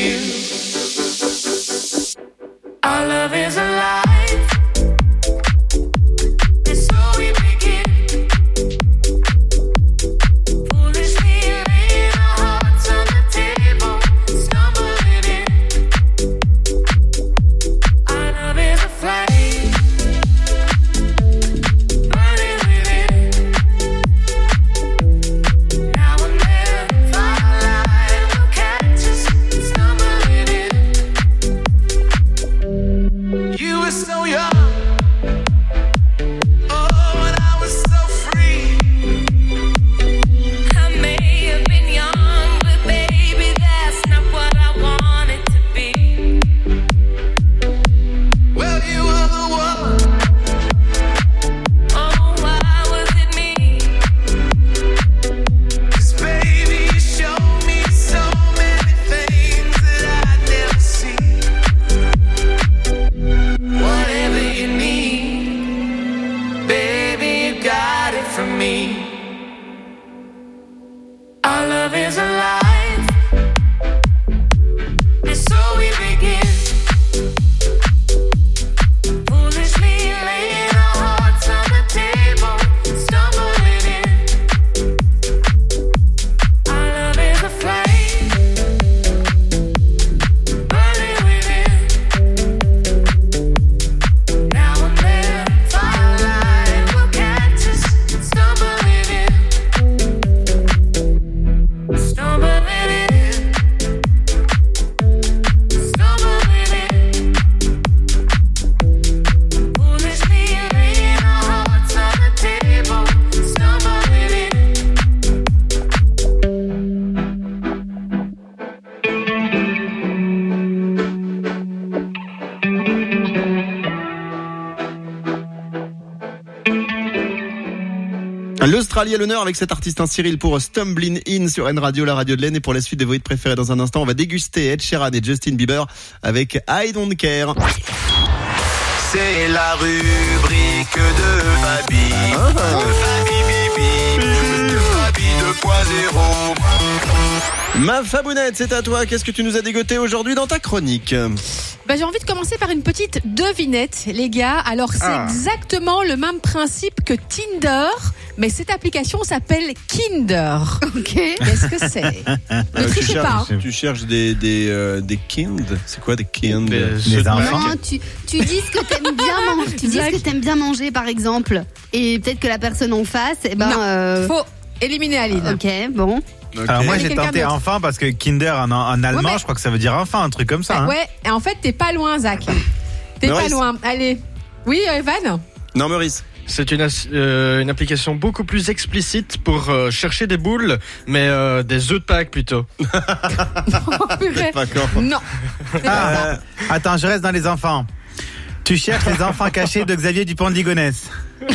you. Our love is alive. L'Australie à l'honneur avec cet artiste Cyril pour Stumbling In sur N Radio, la radio de l'Aisne. Et pour la suite des votes préférés dans un instant, on va déguster Ed Sheeran et Justin Bieber avec I Don't Care. C'est la rubrique de Fabi. Fabi Bibi. Fabi 2.0. Ma Fabounette, c'est à toi. Qu'est-ce que tu nous as dégoté aujourd'hui dans ta chronique ? J'ai envie de commencer par une petite devinette, les gars. Alors, c'est exactement le même principe que Tinder, mais cette application s'appelle Kinder. Ok. Qu'est-ce que c'est ? Ne trichez pas. Tu cherches des kind. C'est quoi des kind ? Des enfants. Non, tu dis ce que t'aimes bien manger. Tu dis ce que t'aimes bien manger, par exemple. Et peut-être que la personne en face, faut éliminer Aline. Ok, bon. Okay. Alors moi j'ai tenté enfant parce que Kinder en allemand je crois que ça veut dire enfant, un truc comme ça. Ouais, et en fait t'es pas loin Zach. T'es Maurice. pas loin. Allez. Oui Evan. Non Maurice. C'est une application beaucoup plus explicite pour chercher des boules, mais des œufs de Pâques plutôt. Non. Attends, je reste dans les enfants. Tu cherches les enfants cachés de Xavier Dupont de Ligonnès.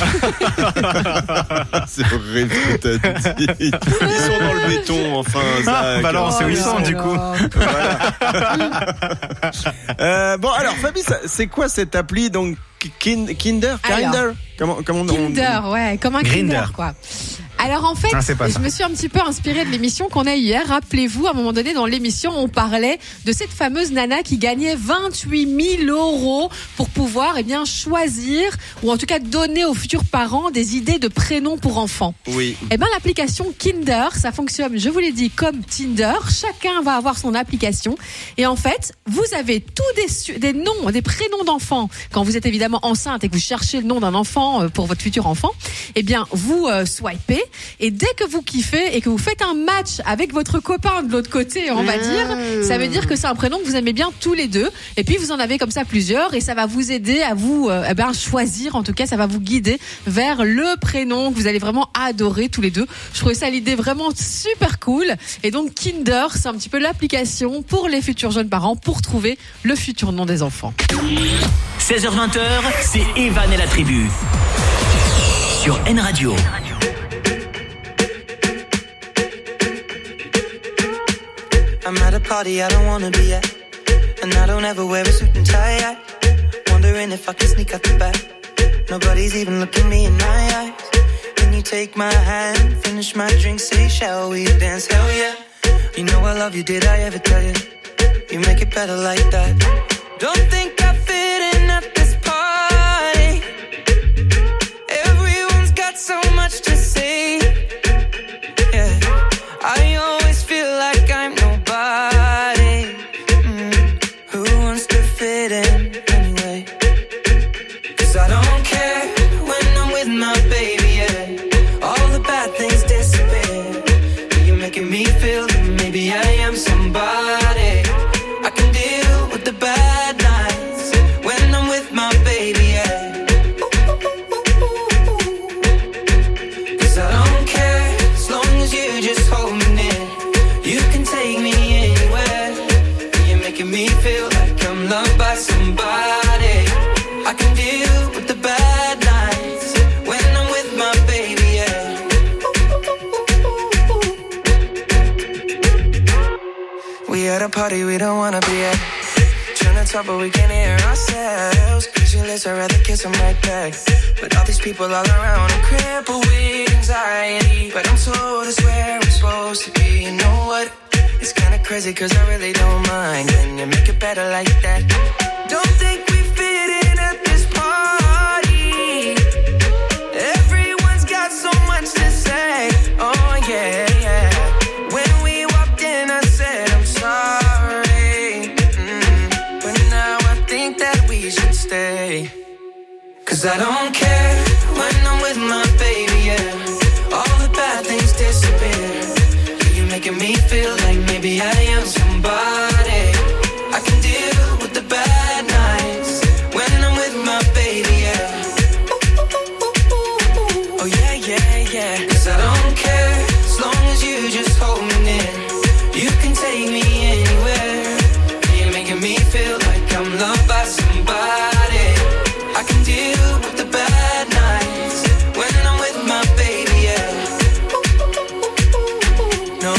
C'est horrible ce que t'as dit. Ils sont dans le béton, enfin. Zach. Bah alors on sait où ils sont du coup. Voilà. Bon alors Fabi, c'est quoi cette appli donc Kinder? Comment Kinder, ouais, comme un Kinder quoi. Alors en fait, je me suis un petit peu inspirée de l'émission qu'on a hier. Rappelez-vous, à un moment donné dans l'émission, on parlait de cette fameuse nana qui gagnait 28 000 € pour pouvoir choisir, ou en tout cas donner aux futurs parents des idées de prénoms pour enfants. Oui. L'application Kinder, ça fonctionne, je vous l'ai dit, comme Tinder. Chacun va avoir son application. Et en fait, vous avez tous des noms, des prénoms d'enfants. Quand vous êtes évidemment enceinte et que vous cherchez le nom d'un enfant pour votre futur enfant, vous swipez. Et dès que vous kiffez et que vous faites un match avec votre copain de l'autre côté, on va dire, ça veut dire que c'est un prénom que vous aimez bien tous les deux. Et puis vous en avez comme ça plusieurs et ça va vous aider à vous choisir. En tout cas, ça va vous guider vers le prénom que vous allez vraiment adorer tous les deux. Je trouvais ça l'idée vraiment super cool. Et donc Kinder, c'est un petit peu l'application pour les futurs jeunes parents pour trouver le futur nom des enfants. 16h-20h, c'est Evan et la tribu sur N Radio. I'm at a party I don't wanna be at, and I don't ever wear a suit and tie. Wondering if I can sneak out the back. Nobody's even looking me in my eyes. Can you take my hand, finish my drink, say shall we dance? Hell yeah. You know I love you, did I ever tell you? You better like that. Don't think I fit in at this party. Everyone's got so much to say. Yeah, I always feel like I'm nobody. Who wants to fit in anyway? 'Cause I don't care when I'm with my baby, yeah. All the bad things disappear. You're making me feel that maybe I am somebody. I can deal with the bad nights when I'm with my baby, yeah. 'Cause I don't care as long as you just hold me near. You can take me anywhere. You're making me feel like I'm loved by somebody. I can deal with the bad nights when I'm with my baby, yeah. We at a party we don't wanna be at. Trying to talk but we can't hear ourselves. Pictureless, I'd rather kiss them right back. But all these people all around, I'm crippled with anxiety. But I'm told it's where I'm supposed to be. You know what? It's kinda crazy 'cause I really don't mind. Can you make it better like that? Don't think we fit in at this party. Everyone's got so much to say. Oh yeah, yeah. When we walked in I said I'm sorry. But now I think that we should stay. 'Cause I don't care when I'm with my baby, yeah. All the bad things disappear. You're making me feel like maybe I am somebody. I can deal with the bad nights when I'm with my baby, yeah. Oh yeah, yeah, yeah. 'Cause I don't care as long as you just hold me near. You can take me anywhere. You're making me feel like I'm loved by somebody. I can deal with the bad nights when I'm with my baby, yeah. No,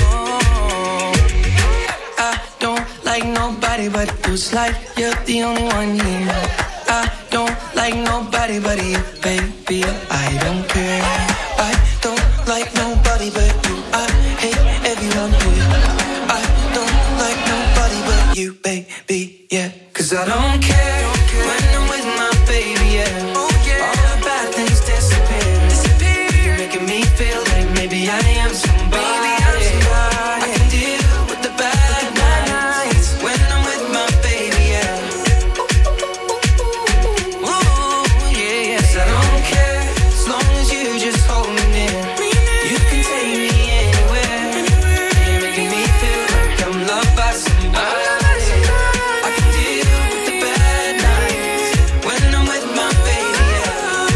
I don't like nobody but you. It's like you're the only one here. I don't like nobody but you, baby. I don't care. I don't like nobody but you. I hate everyone here. I don't like nobody but you, baby, yeah. 'Cause I don't care when I'm with my baby, yeah. All the bad things disappear. You're making me feel like maybe I am somebody. I can deal with the bad nights when I'm with my baby, yeah. Ooh, yeah, yeah. 'Cause I don't care as long as you just hold me near. You can take me anywhere. You're making me feel like I'm loved by somebody. I can deal with the bad nights when I'm with my baby, yeah.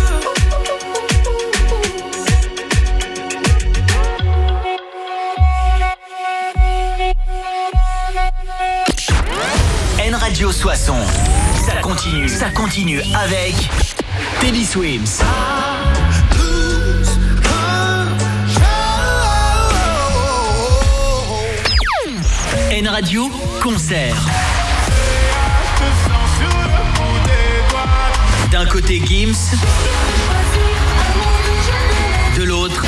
N Radio Soissons. Ça continue avec Teddy Swims. N Radio concert. D'un côté Gims, de l'autre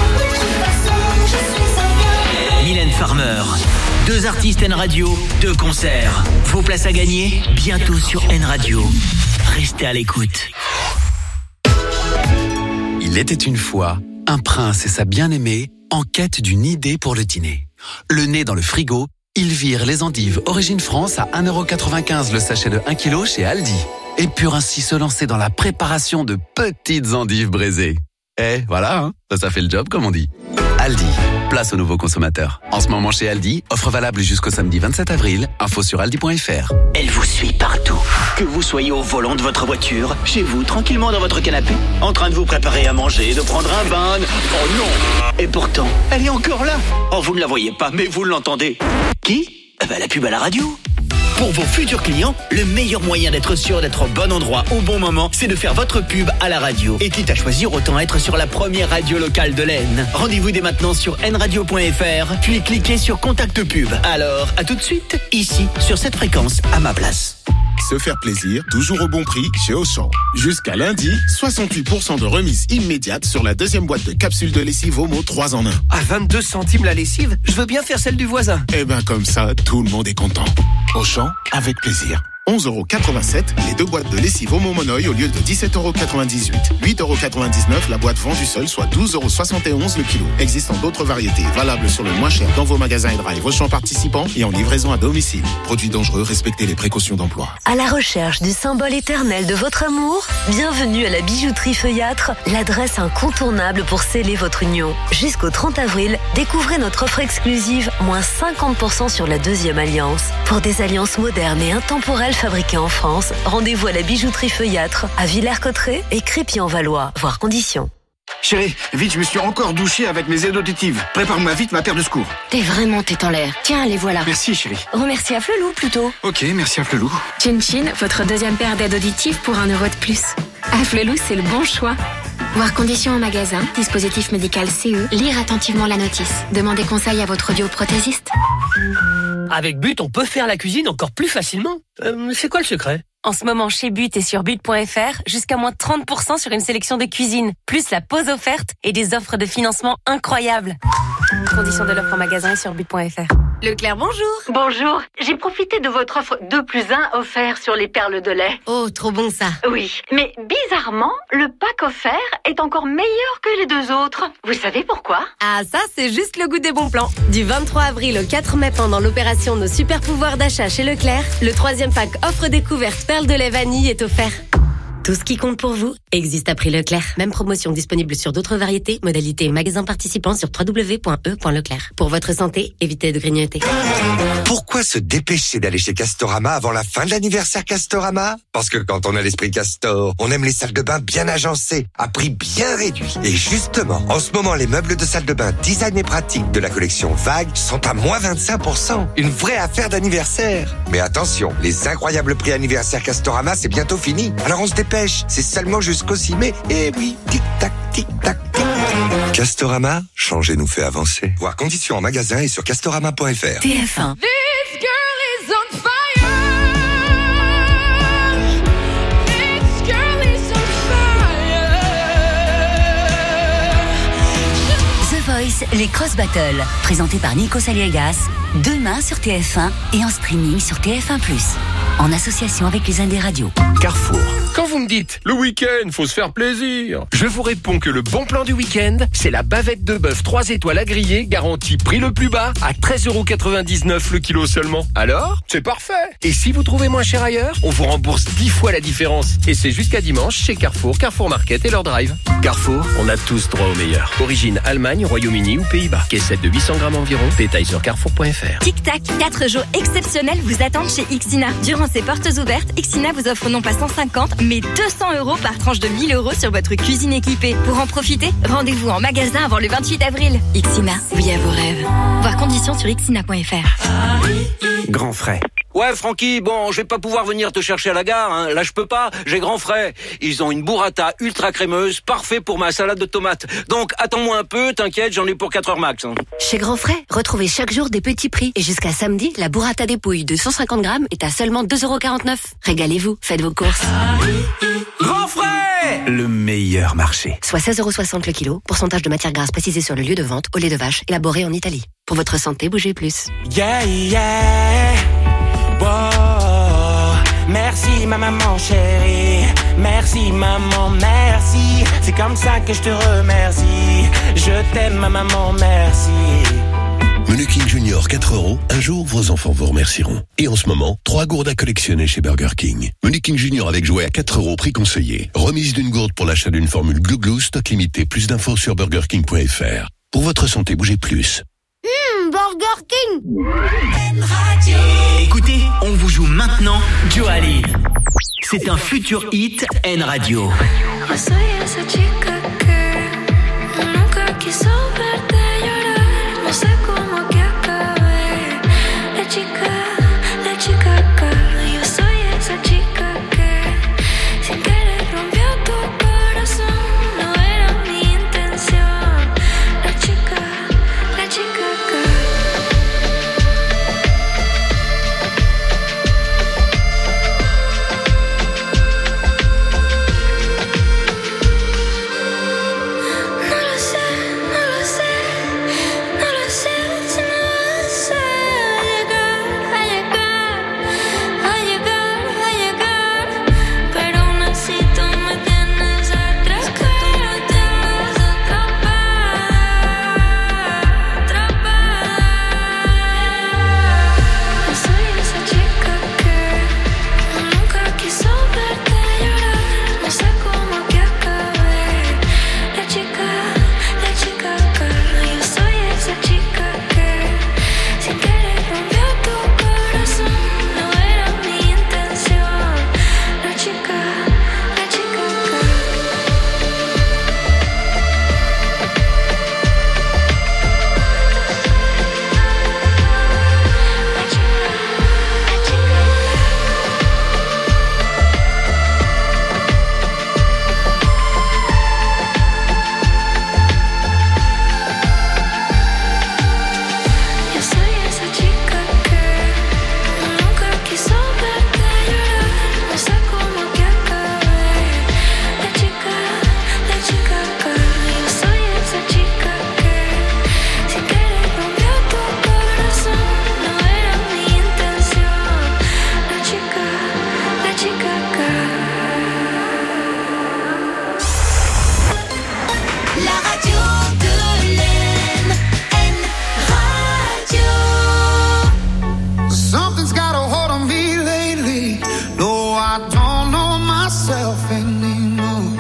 Mylène Farmer. Deux artistes N Radio, deux concerts. Vos places à gagner, bientôt sur N Radio. Restez à l'écoute. Il était une fois un prince et sa bien-aimée en quête d'une idée pour le dîner. Le nez dans le frigo, ils virent les endives Origine France à 1,95€ le sachet de 1 kg chez Aldi. Et purent ainsi se lancer dans la préparation de petites endives braisées. Et voilà, hein, ça fait le job comme on dit. Aldi, place aux nouveaux consommateurs. En ce moment chez Aldi, offre valable jusqu'au samedi 27 avril. Info sur aldi.fr. Elle vous suit partout. Que vous soyez au volant de votre voiture, chez vous, tranquillement dans votre canapé, en train de vous préparer à manger, de prendre un bain. Oh non! Et pourtant, elle est encore là. Oh, vous ne la voyez pas, mais vous l'entendez. Qui? La pub à la radio. Pour vos futurs clients, le meilleur moyen d'être sûr d'être au bon endroit au bon moment, c'est de faire votre pub à la radio. Et quitte à choisir, autant être sur la première radio locale de l'Aisne. Rendez-vous dès maintenant sur nradio.fr, puis cliquez sur Contact Pub. Alors, à tout de suite, ici, sur cette fréquence, à ma place. Se faire plaisir, toujours au bon prix chez Auchan. Jusqu'à lundi, 68% de remise immédiate sur la deuxième boîte de capsules de lessive Omo 3 en 1. À 22 centimes la lessive, je veux bien faire celle du voisin. Eh ben comme ça, tout le monde est content. Auchan, avec plaisir. 11,87€ les 2 boîtes de lessive Homo Monoï au lieu de 17,98€. 8,99€ la boîte vendue seule, soit 12,71€ le kilo. Existant d'autres variétés, valables sur le moins cher dans vos magasins et drive Auchan participants et en livraison à domicile. Produits dangereux, respectez les précautions d'emploi. À la recherche du symbole éternel de votre amour, bienvenue à la bijouterie Feuillâtre, l'adresse incontournable pour sceller votre union. Jusqu'au 30 avril, découvrez notre offre exclusive, moins 50% sur la deuxième alliance. Pour des alliances modernes et intemporelles fabriquées en France, rendez-vous à la bijouterie Feuillâtre, à Villers-Cotterêts et Crépy-en-Valois. Voir conditions. Chérie, vite, je me suis encore douché avec mes aides auditives. Prépare-moi vite ma paire de secours. T'es vraiment tête en l'air. Tiens, les voilà. Merci, chérie. Remercie à Flelou, plutôt. Ok, merci à Flelou. Chin Chin, votre deuxième paire d'aides auditives pour 1€ de plus. À Flelou, c'est le bon choix. Voir conditions en magasin, dispositif médical CE, lire attentivement la notice. Demandez conseil à votre audioprothésiste. Avec But, on peut faire la cuisine encore plus facilement. C'est quoi le secret ? En ce moment, chez But et sur but.fr, jusqu'à moins 30% sur une sélection de cuisine, plus la pause offerte et des offres de financement incroyables. Conditions de l'offre en magasin et sur but.fr. Leclerc, bonjour. Bonjour. J'ai profité de votre offre 2+1 offert sur les perles de lait. Oh, trop bon ça. Oui, mais bizarrement, le pack offert est encore meilleur que les 2 autres. Vous savez pourquoi ? Ah, ça, c'est juste le goût des bons plans. Du 23 avril au 4 mai, pendant l'opération Nos super pouvoirs d'achat chez Leclerc, le 3e pack offre découverte perles de lait vanille est offert. Tout ce qui compte pour vous existe à prix Leclerc. Même promotion disponible sur d'autres variétés, modalités et magasins participants sur www.e.leclerc. Pour votre santé, évitez de grignoter. Pourquoi se dépêcher d'aller chez Castorama avant la fin de l'anniversaire Castorama ? Parce que quand on a l'esprit Castor, on aime les salles de bain bien agencées, à prix bien réduit. Et justement, en ce moment, les meubles de salle de bain design et pratique de la collection Vague sont à moins 25%. Une vraie affaire d'anniversaire. Mais attention, les incroyables prix anniversaire Castorama, c'est bientôt fini. Alors on se dépêche, c'est seulement jusqu'au 6 mai. Et oui, tic-tac, tic-tac, tic. Castorama, changer nous fait avancer. Voir conditions en magasin et sur castorama.fr. TF1. This girl is on fire. This girl is on fire. The Voice, les Cross Battles, présentés par Nico Saliegas, demain sur TF1 et en streaming sur TF1+, en association avec les Indes radios. Carrefour. Quand vous me dites, le week-end, faut se faire plaisir, je vous réponds que le bon plan du week-end, c'est la bavette de bœuf 3 étoiles à griller, garantie prix le plus bas, à 13,99€ le kilo seulement. Alors, c'est parfait. Et si vous trouvez moins cher ailleurs, on vous rembourse 10 fois la différence. Et c'est jusqu'à dimanche chez Carrefour, Carrefour Market et leur drive. Carrefour, on a tous droit au meilleur. Origine Allemagne, Royaume-Uni ou Pays-Bas. Caissette de 800 grammes environ. Détails sur carrefour.fr. Tic-tac, 4 jours exceptionnels vous attendent chez Ixina. Durant ces portes ouvertes, Ixina vous offre non pas 150, mais 200€ par tranche de 1000€ sur votre cuisine équipée. Pour en profiter, rendez-vous en magasin avant le 28 avril. Ixina, oui à vos rêves. Voir conditions sur ixina.fr. Grand frais. Ouais, Francky, bon, je vais pas pouvoir venir te chercher à la gare, hein. Là, je peux pas, j'ai Grand Frais. Ils ont une burrata ultra crémeuse, parfait pour ma salade de tomates. Donc, attends-moi un peu, t'inquiète, j'en ai pour 4 heures max, hein. Chez Grand Frais, retrouvez chaque jour des petits prix. Et jusqu'à samedi, la burrata dépouille de 150 grammes est à seulement 2,49€. Régalez-vous, faites vos courses. Grand Frais! Le meilleur marché. Soit 16,60€ le kilo, pourcentage de matière grasse précisé sur le lieu de vente, au lait de vache, élaboré en Italie. Pour votre santé, bougez plus. Yeah, yeah. Wow. Merci ma maman chérie. Merci maman, merci. C'est comme ça que je te remercie. Je t'aime ma maman, merci. Menu King Junior 4€, un jour vos enfants vous remercieront. Et en ce moment, 3 gourdes à collectionner chez Burger King. Menu King Junior avec jouet à 4€, prix conseillé. Remise d'une gourde pour l'achat d'une formule Glouglou, stock limité. Plus d'infos sur burgerking.fr. Pour votre santé, bougez plus. Burger King. Écoutez, on vous joue maintenant Joaline. C'est un futur hit N Radio. Yo soy esa chica que nunca quiso verte llorar. No sé cómo que acabé. La chica que yo soy esa chica que sin querer rompió tu corazón. No era mi intención. La chica que no lo sé, no lo sé, no lo sé. myself anymore.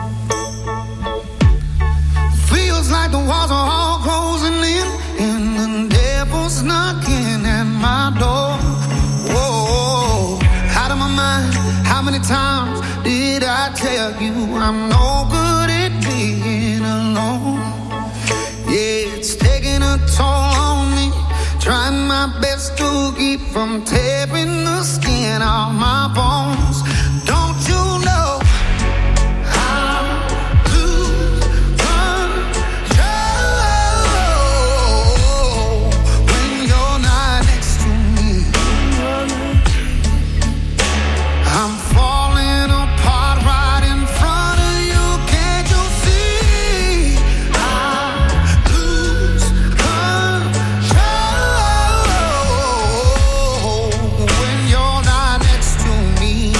Feels like the walls are all closing in, and the devil's knocking at my door. Whoa, out of my mind. How many times did I tell you I'm no good at being alone? Yeah, it's taking a toll on me. Trying my best to keep from tearing the skin off my bones. Don't you know I lose control when you're not next to me? I'm falling apart right in front of you. Can't you see? I lose control when you're not next to me.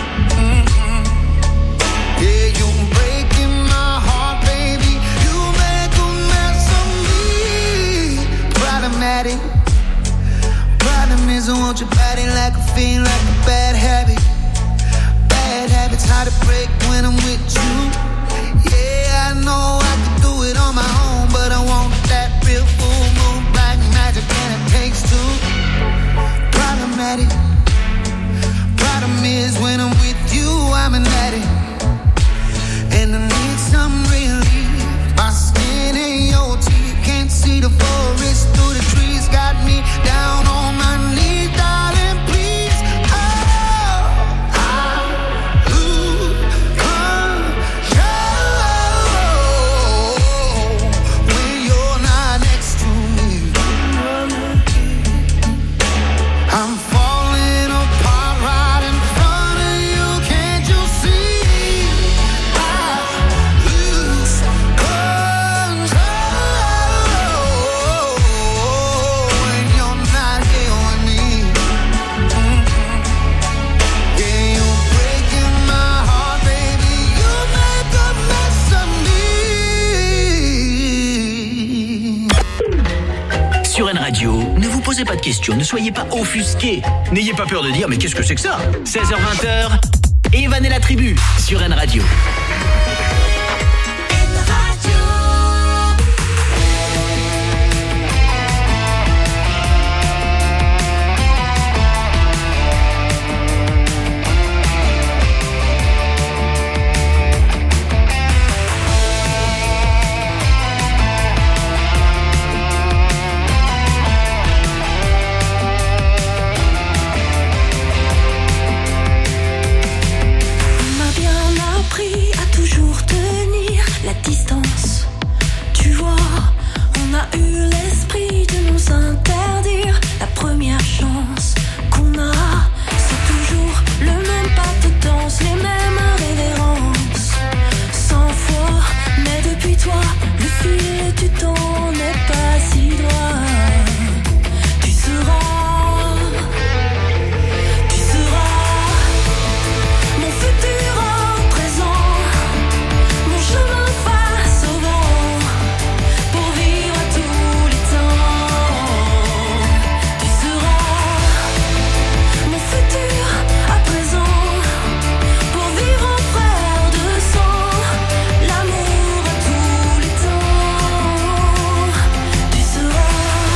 Yeah, you're breaking my heart, baby. You make a mess of me. Problematic. Problem is I want your body like a fiend, like a bad habit. Bad habits hard to break when I'm with you. Yeah, I know I can do it on my own, but I want that real full moon black magic, and it takes two. Problematic. Problem is when I'm with you, I'm an addict, and I need some relief. My skin ain't your teeth, can't see the forest through the trees. Got me down on my knees, darling, please. Oh, I lose control when you're not next to me. I'm falling apart right in front of you. Can't you see? I lose control when you're not here with me. Yeah, you're breaking my heart, baby. You make a mess of me. Sur N Radio, ne vous posez pas de questions, ne soyez pas offusqués. N'ayez pas peur de dire, mais qu'est-ce que c'est que ça? 16h-20h, Evan et la tribu, sur N Radio. On m'a bien appris à toujours tenir la distance. Tu vois, on a eu l'esprit de nous interdire la première chance qu'on a. C'est toujours le même pas de danse, les mêmes révérences. 100 fois, mais depuis toi, le fil du temps n'est pas si droit. Tu seras mon futur en présent, mon chemin face au vent, pour vivre à tous les temps. Tu seras mon futur à présent, pour vivre en frère de sang, l'amour à tous les temps. Tu seras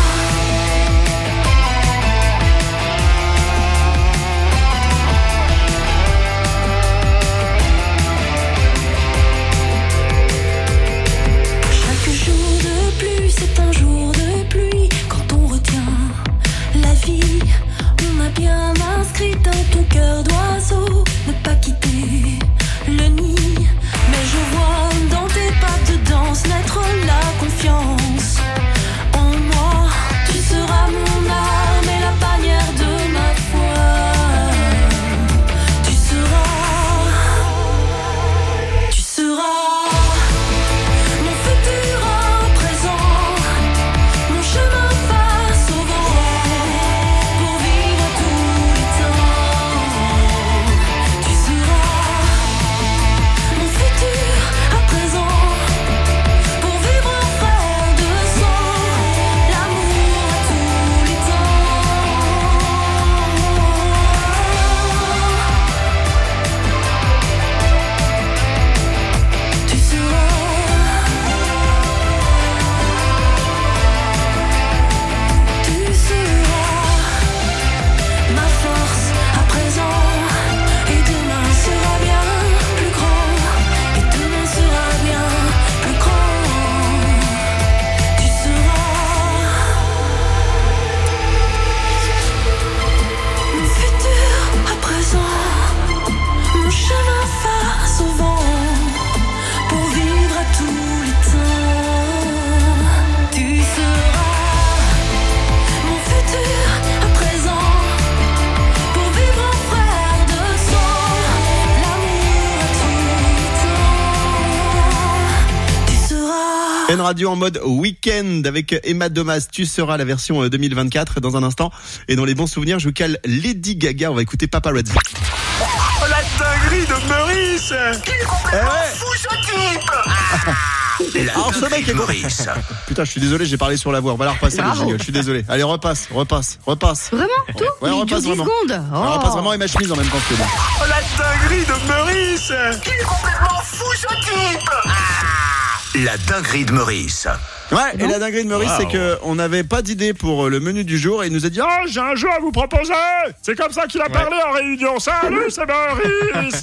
chaque jour de plus, c'est un jour de pluie. Quand on retient la vie, on a bien inscrit dans ton cœur d'oiseau ne pas quitter le nid. Mais je vois dans tes pas de danse naître la confiance en moi. Tu seras mon arme et la bannière de ma foi. Tu seras mon futur en présent, mon chemin face au vent, pour vivre à tous les temps. Tu seras Fun Radio en mode week-end avec Emma Domas. Tu seras la version 2024 dans un instant. Et dans les bons souvenirs, je vous cale Lady Gaga. On va écouter Paparazzi. Oh, la dinguerie de Meurice! Il est complètement fou, ce type! Alors ce mec est Maurice. Putain, je suis désolé, j'ai parlé sur la voix. On va la repasser le jingle. Je suis désolé. Allez, repasse. Vraiment tout? Ouais, repasse 10 vraiment. secondes. On repasse vraiment et ma chemise en même temps que moi. Oh, la dinguerie de Meurice! Il est complètement fou, ce type! La dinguerie de Meurice. Ouais, et la dinguerie de Meurice, c'est qu'on n'avait pas d'idée pour le menu du jour et il nous a dit « Oh, j'ai un jeu à vous proposer !» C'est comme ça qu'il a parlé en réunion. « Salut, c'est Meurice !»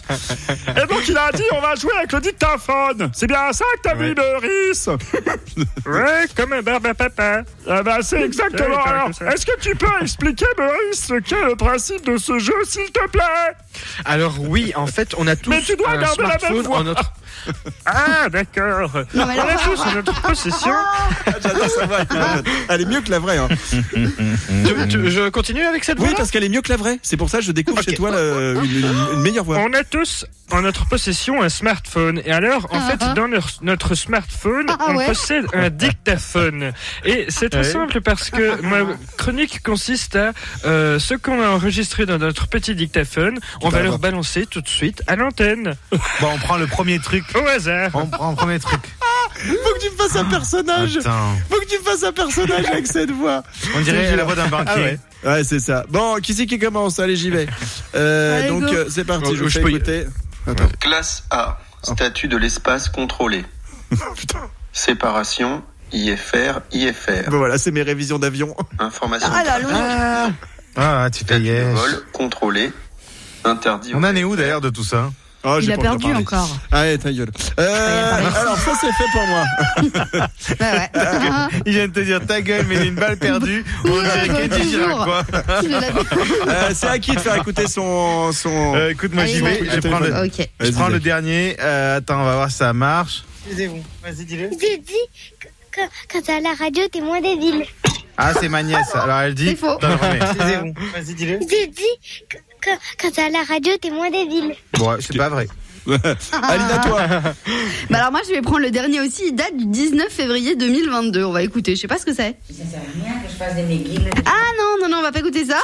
Et donc il a dit « On va jouer avec le dictaphone !» C'est bien ça que t'as vu, Meurice? Ouais, comme un barbe à papa. Ah bah c'est exactement. Alors, est-ce que tu peux expliquer, Meurice, ce qu'est le principe de ce jeu, s'il te plaît? Alors oui, en fait, on a tous Mais tu dois garder la même voix. en notre... Ah, d'accord. Non, mais on a tous en notre possession. J'adore sa voix. Elle est mieux que la vraie. Hein. Je continue avec cette voix? Oui, parce qu'elle est mieux que la vraie. C'est pour ça que je découvre chez toi une meilleure voix. On a tous en notre possession un smartphone. Et alors, en fait, dans notre smartphone, on possède un dictaphone. Et c'est très simple parce que ma chronique consiste à ce qu'on a enregistré dans notre petit dictaphone, on va leur balancer tout de suite à l'antenne. Bon, on prend le premier truc. Au hasard. On prend le premier truc. Faut que tu me fasses un personnage. Attends. Faut que tu me fasses un personnage avec cette voix. On dirait la voix d'un banquier. Ouais, c'est ça. Bon, qui c'est qui commence? Allez, j'y vais. Donc, c'est parti. Je vous fais écouter. Attends. Classe A. Statut de l'espace contrôlé. Séparation. IFR. Bon, voilà, c'est mes révisions d'avion. Information. Tu payais. Vol contrôlé. Interdit. On en est où d'ailleurs de tout ça? Oh, il a perdu encore. Allez, ta gueule. Alors, ça, c'est fait pour moi. Il vient de te dire ta gueule, mais il a une balle perdue. On dirait Kenji Girac, quoi. C'est à qui de faire écouter son... Écoute, moi, j'y vais. Je prends le dernier. Attends, on va voir si ça marche. Excusez-vous. Vas-y, dis-le. J'ai dit que quand t'es à la radio, t'es moins débile. Ah, c'est ma nièce. Alors, elle dit... C'est faux. Excusez-vous. Vas-y, dis-le. J'ai dit que quand t'es à la radio, t'es moins débile. Bon, c'est pas vrai. Aline, à toi. Bah alors moi je vais prendre le dernier aussi, il date du 19 février 2022. On va écouter, je sais pas ce que c'est. Ça sert à rien que je fasse des McGill. Ah non, on va pas écouter ça.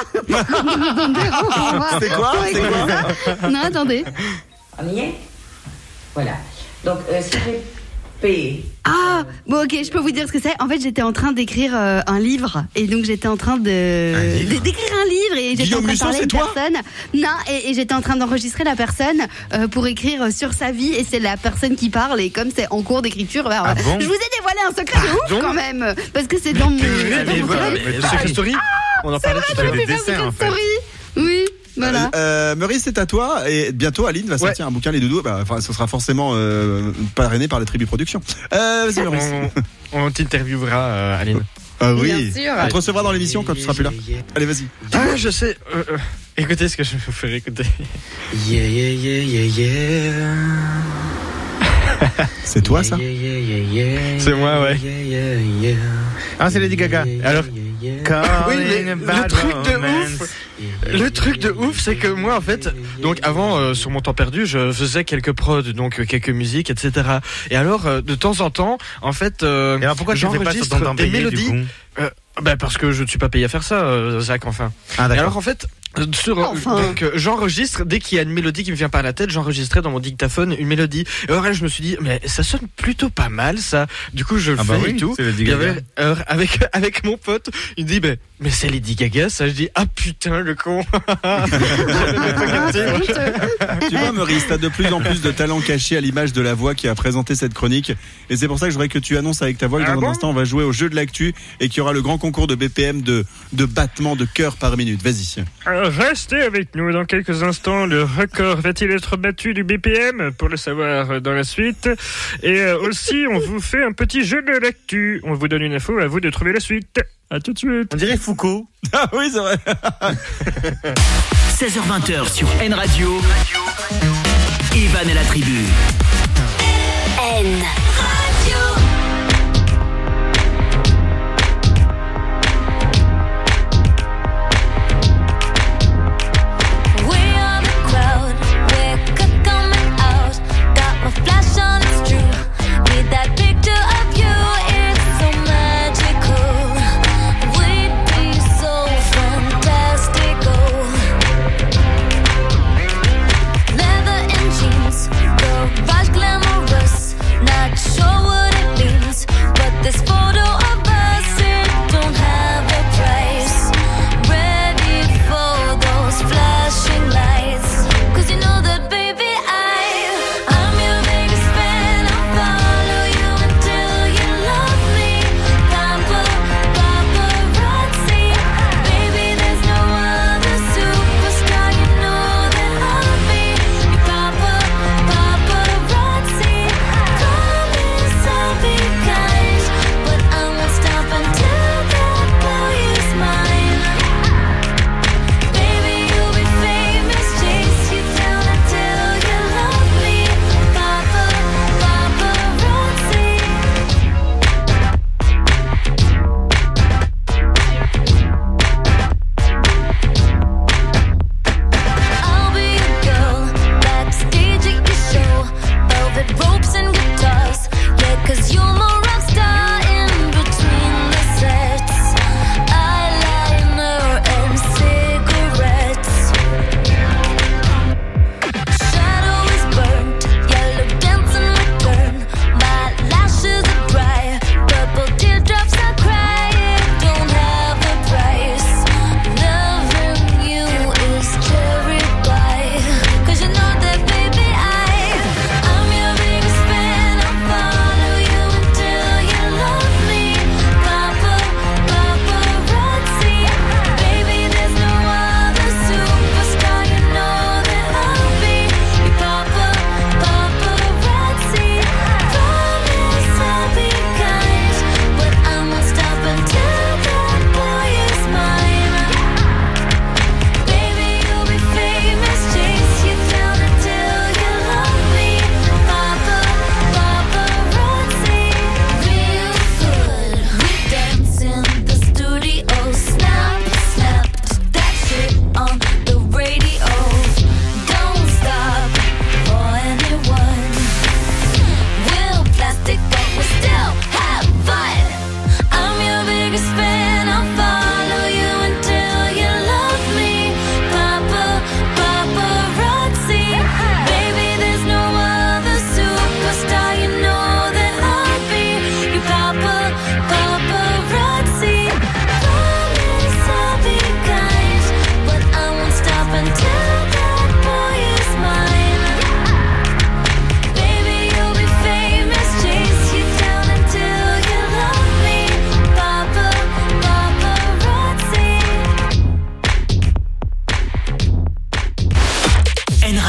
C'est quoi? Non, attendez. On y est? Voilà. Donc si j'ai payé. Ah, bon ok, je peux vous dire ce que c'est. En fait, j'étais en train d'écrire un livre. Et donc j'étais en train d'écrire un livre et j'étais en train de parler à une personne. Non, et j'étais en train d'enregistrer la personne pour écrire sur sa vie. Et c'est la personne qui parle. Et comme c'est en cours d'écriture, je vous ai dévoilé un secret de ouf quand même. Parce que c'est dans mon... Secret Story. On en parlait tout à l'heure des dessins en fait. Oui. Voilà. Meurice, c'est à toi et bientôt Aline va sortir un bouquin Les Doudous. Ce sera forcément parrainé par la Tribu Production. Vas-y Meurice. On t'interviewera Aline. Ah oui. On te recevra dans l'émission quand tu seras plus là. Allez, vas-y. Ah, je sais. Écoutez ce que je vais vous faire écouter. C'est toi ça? C'est moi, ouais. Ah, c'est Lady Gaga. Alors. Oui, mais le truc de ouf, c'est que moi, en fait, donc avant, sur mon temps perdu, je faisais quelques prods, donc quelques musiques, etc. Et alors, de temps en temps, en fait, et alors pourquoi j'enregistre des mélodies. Parce que je ne suis pas payé à faire ça, Zach, enfin. Ah, et alors, en fait, donc j'enregistre dès qu'il y a une mélodie qui me vient par la tête, j'enregistrais dans mon dictaphone une mélodie. Et alors là, je me suis dit mais ça sonne plutôt pas mal ça. Du coup je le fais et tout. Et avec mon pote, il me dit mais c'est Lady Gaga ça. Je dis ah putain le con. Tu vois Meurice, t'as de plus en plus de talent caché à l'image de la voix qui a présenté cette chronique. Et c'est pour ça que je voudrais que tu annonces avec ta voix que dans un instant on va jouer au jeu de l'actu et qu'il y aura le grand concours de BPM de battements de cœur par minute. Vas-y. Restez avec nous dans quelques instants. Le record va-t-il être battu du BPM? Pour le savoir dans la suite. Et aussi, on vous fait un petit jeu de l'actu. On vous donne une info, à vous de trouver la suite. À tout de suite. On dirait Foucault. Ah oui, c'est vrai. 16h20 sur N Radio. Evan et la tribu. N Radio. Flash on, it's true. Need that picture of you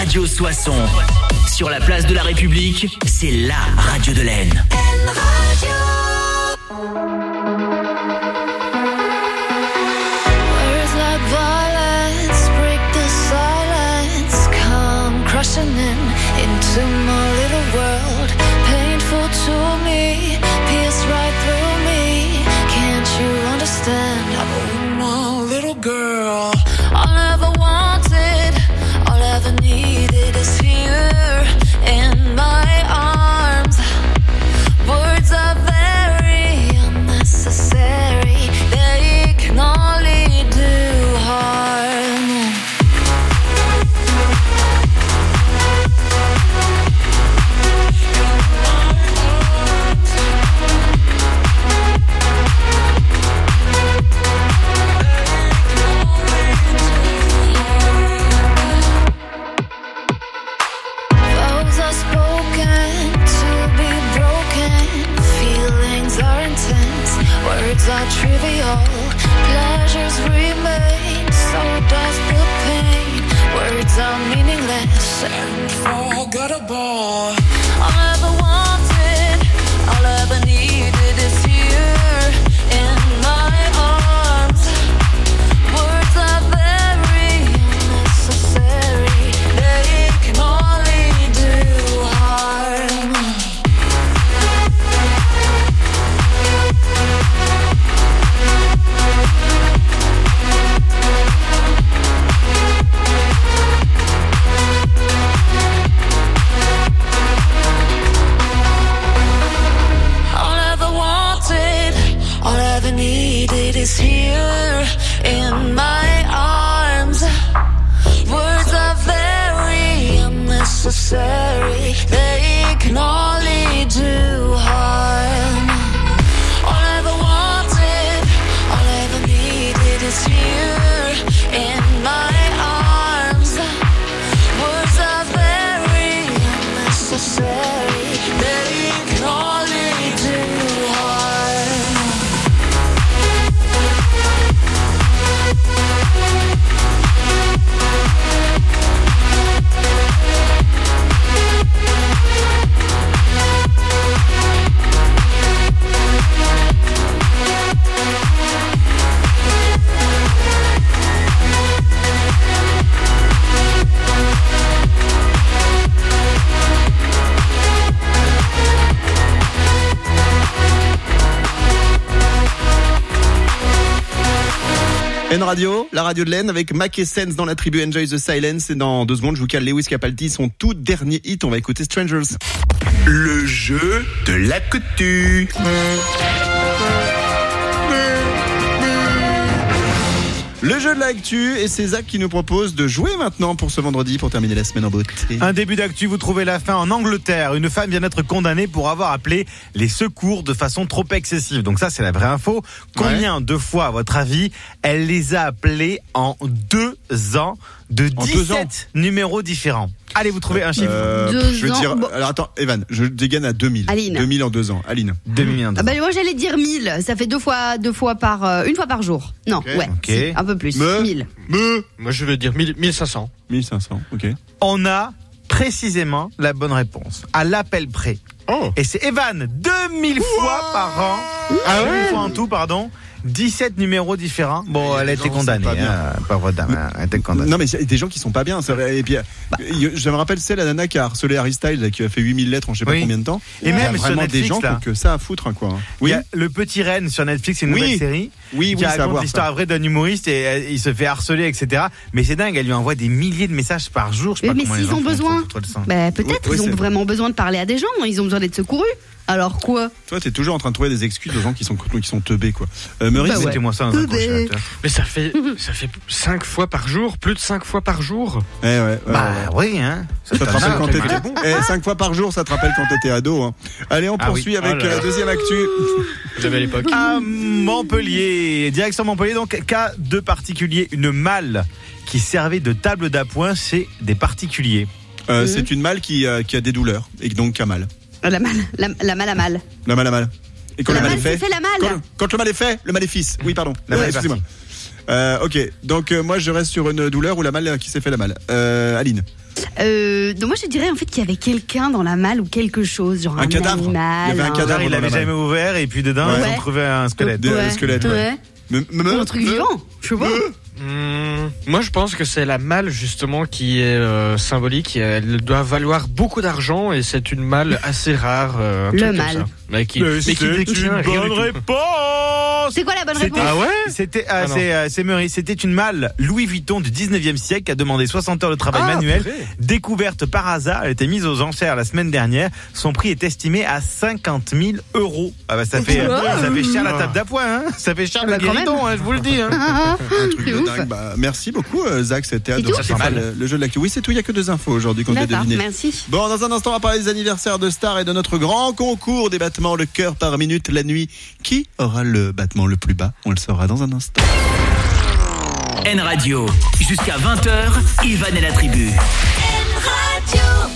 radio Soissons. Sur la place de la République, c'est la radio de l'Aisne. Words like violence break the silence, come crushing into my little world. Painful to me, pierce right through me. Can't you understand? Oh, my little girl. All I ever wanted, all I ever needed is here in my arms. Words are very unnecessary, they can only do harm. Vows are spoken to be broken. Feelings are intense, words are trivial. Pleasures remain, so does the pain. Words are meaningless and forgettable. All I ever wanted, all I ever needed is here in my arms. Words are very unnecessary, they can only do harm. All I ever wanted, all I ever needed is here in my arms. Words are very unnecessary, they can only do harm. All I ever wanted, all I ever needed is here in my arms. Words are very unnecessary, they can only do harm. N Radio, la radio de l'Aisne avec Mac et Sense dans la tribu Enjoy the Silence. Et dans 2 secondes, je vous cale Lewis Capaldi, son tout dernier hit. On va écouter Strangers. Le jeu de l'actu. Le jeu de l'actu, et c'est Zach qui nous propose de jouer maintenant pour ce vendredi, pour terminer la semaine en beauté. Un début d'actu, vous trouvez la fin en Angleterre. Une femme vient d'être condamnée pour avoir appelé les secours de façon trop excessive. Donc ça, c'est la vraie info. Combien de fois, à votre avis, elle les a appelés en 2 ans de 17 numéros différents? Allez, vous trouvez un chiffre. Je veux dire, alors attends, Evan, je dégaine à 2000. Aline. 2000 en 2 ans. Aline. 2000 en 2 ans. Moi j'allais dire 1000. Ça fait une fois par jour. Non, Okay. un peu plus. 1000. Moi je veux dire 1500. 1500, ok. On a précisément la bonne réponse. À l'appel près. Oh. Et c'est Evan, 2000 fois par an. 2000 fois en tout, pardon. 17 numéros différents. Bon, elle a été condamnée. Pauvre dame, elle a été condamnée. Non, mais il y a des gens qui sont pas bien. C'est vrai. Et puis, je me rappelle, c'est la nana qui a harcelé Harry Styles, qui a fait 8000 lettres en je sais pas combien de temps. Et même sur vraiment Netflix, des gens qui ont que ça à foutre, quoi. Oui. Il y a Le Petit Reine sur Netflix, c'est une nouvelle série. Oui, qui raconte l'histoire vraie d'un humoriste et il se fait harceler, etc. Mais c'est dingue, elle lui envoie des milliers de messages par jour. Je sais pas mais comment s'ils ont besoin, peut-être ils ont vraiment besoin de parler à des gens. Ils ont besoin d'être secourus. Alors quoi? Toi, t'es toujours en train de trouver des excuses aux gens qui sont teubés, quoi. Meurice, mettez-moi ça dans un congélateur. Mais ça fait 5 fois par jour, plus de 5 fois par jour. Oui, hein. Ça te rappelle quand t'étais bon. 5 fois par jour, ça te rappelle quand t'étais ado, hein. Allez, on poursuit avec la deuxième actu. J'avais à l'époque. À Montpellier, direction Montpellier, donc cas de particulier, une malle qui servait de table d'appoint chez des particuliers. C'est une malle qui a des douleurs et donc qui a mal. La malle à mal. La malle à mal. Et quand le mal est fait, la malle. Quand le mal est fait, le maléfice. Oui, pardon. Excusez-moi. Ok, donc moi je reste sur une douleur ou la malle qui s'est fait la malle. Aline. Donc moi je dirais en fait qu'il y avait quelqu'un dans la malle ou quelque chose, genre un cadavre. Animal, il y avait un cadavre. Il l'avait jamais ouvert et puis dedans ils ont trouvé un squelette. Un squelette. Un truc vivant, je sais pas. Moi je pense que c'est la malle justement qui est symbolique. Elle doit valoir beaucoup d'argent et c'est une malle assez rare. Le malle. Mais qui détient une bonne réponse. C'est quoi la bonne réponse? Ah ouais? C'est Murray. C'était une malle Louis Vuitton du 19e siècle qui a demandé 60 heures de travail manuel. Découverte par hasard. Elle a été mise aux enchères la semaine dernière. Son prix est estimé à 50 000 €. Ah bah ça fait cher la table d'appoint, hein. Ça fait cher le guéridon, hein, je vous le dis, hein. Un truc de dingue. Bah, merci beaucoup, Zach. C'était adorable. Le jeu de l'actu. Oui, c'est tout. Il n'y a que 2 infos aujourd'hui qu'on doit deviner. Merci. Bon, dans un instant, on va parler des anniversaires de stars et de notre grand concours des battements, le cœur par minute la nuit. Qui aura le battement le plus bas? On le saura dans un instant. N Radio, jusqu'à 20h, Ivan et la tribu. N Radio.